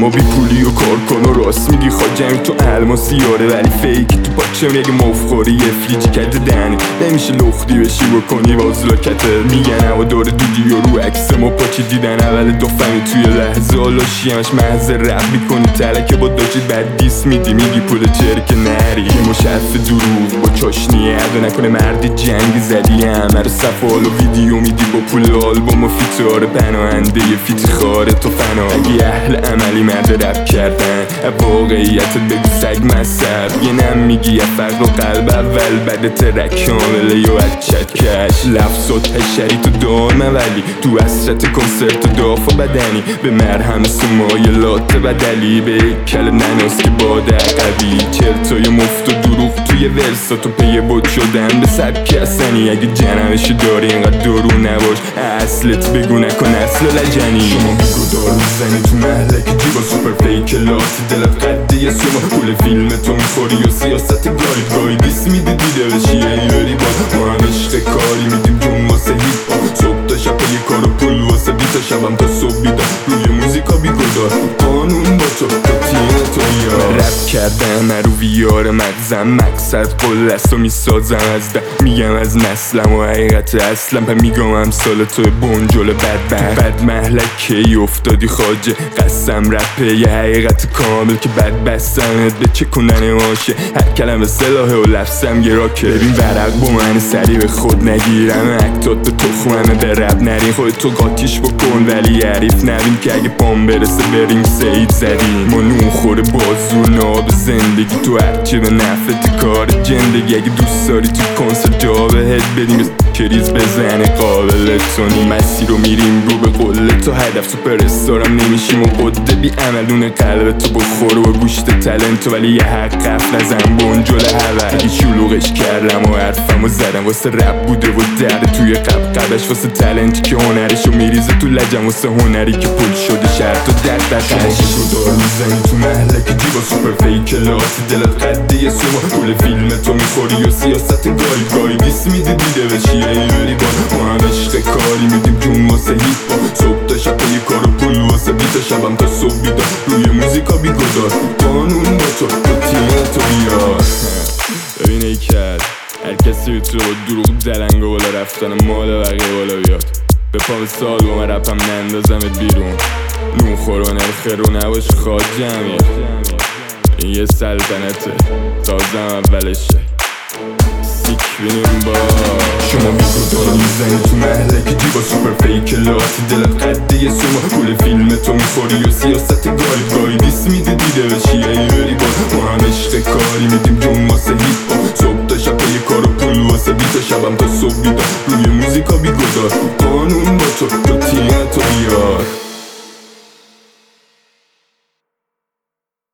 شما بی پولی و کار کن و راست میگی خواجم تو الماسی یاره ولی فیکی تو پاچم یه مفخوری یه فلیجی کده دنی نمیشه لختی بشی بکنی باز لاکته میگن هوا داره دودی و رو عکس ما پاچی دیدن اول دفعه توی لحظه حالاشی همش محض رب میکنی تلکه با داشتید بعد دیس میدی میگی پول چرک نری یه مشرف دروغ با چاشنی عدو نکنه مردی جنگ زدی همه رو صفحال و ویدیو میدی با پول آلبوم و فیتار پناهنده یه فیت خاره تو فنا اگه اهل عملی مرد رب کردن واقعیتت بگو سگ مصب یه نم میگی یه فرق و قلب اول بعد ترک کامله یا اچت کش لفظات هشری تو دامه ولی تو حسرت کنسرت و دافا بدنی به مرهم سمایلات بدلی به کل نناس که باده عقبی چرتای مفت و دروغ توی ورسا تو پی بود شدن به سبک اصنی اگه جنمشو داری اینقدر درو نباش اصلت بگو نکن اصل لجنی شما میگو دار میزنی تو محلک جیبا سوپر فیک لاتی دلت قده یه سوما پول فیلم تو میخوری و سیاست گاهی دیس میده دیده بشی ایوری باز ما هم عشق کاری میدیم جون واسه هیپ هاپ صبح تا شب یه کار و پول واسه بیتا شبم تا صبح بیدار روی موزیکا بیگدار قانون با تو تیم تو بیار رپ کردم رو ویار مغزم مقصد قل است و میسازم از ده میگم از نسلم و حقیقت اصلم پا میگم هم سال تو بنجل بد محلک کی افتادی خاجه قسم رپه یه حقیقت کامل که بد بستنت به چه کنن ماشه هر کلمه سلاحه و لفظم یه راکه ببین ورق با من سری به خود نگیرم اکتات به تخممه به رب نرین خودت تو قاطیش بکن ولی عریف نبین که اگه پام برسه بریم سعید زدیم ما نون خوره بازو ناب زندگی تو هرچی به نفت کار جندگی اگه دوست داری تو کنسرت جا بهت بدیم کریز بزنه قابل تونی مسیر رو میریم رو به قله تو هدف سوپر استارم نمیشیم و قده بی عملون قلب تو بخور و گوشت تلنت ولی یه حق قف نزن بنجل هور اگه شلوغش کردم و حرفم و زدم واسه رب بوده و درده توی قبش واسه تلنت که هنرشو میریزه تو لجم واسه هنری که پول شده شرط و درد شما دار میزنی تو محلک جیبا سوپر فیک لاتی دلت قده یه سوما پول فیلم تو میخوری و سیاست گاهی دیس میده دیده بشی ایوری باز ما هم عشق کاری میدیم جون واسه هیپ هاپ صبح تا شب یه کار و پول واسه بیتا شبم تا صبح بیدار روی موزیکا بیگدار قانون با تو تیم تو بیار ببین ای کرد هر کسی میتونه با دروغ دلنگ و بالا رفتن مال بقیه بالا بیاد به پا به سال با من رپم نندازمت بیرون نون خور و نرخه رو نباش خواجم این یه سلطنته تازم اولشه شما میگو میزنی تو محلک جیبا سوپر فیک لاتی دلت قده یه سوما پول فیلم تو میخوری و سیاست گاهی دیس میده دیده بشی ایوری باز ما هم عشق کاری میدیم جون واسه هیپ هاپ صبح تا شب یه کار و پول واسه بیتا شبم تا صبح بیدار روی موزیکا بیگدار قانون با تو تیم تو بیار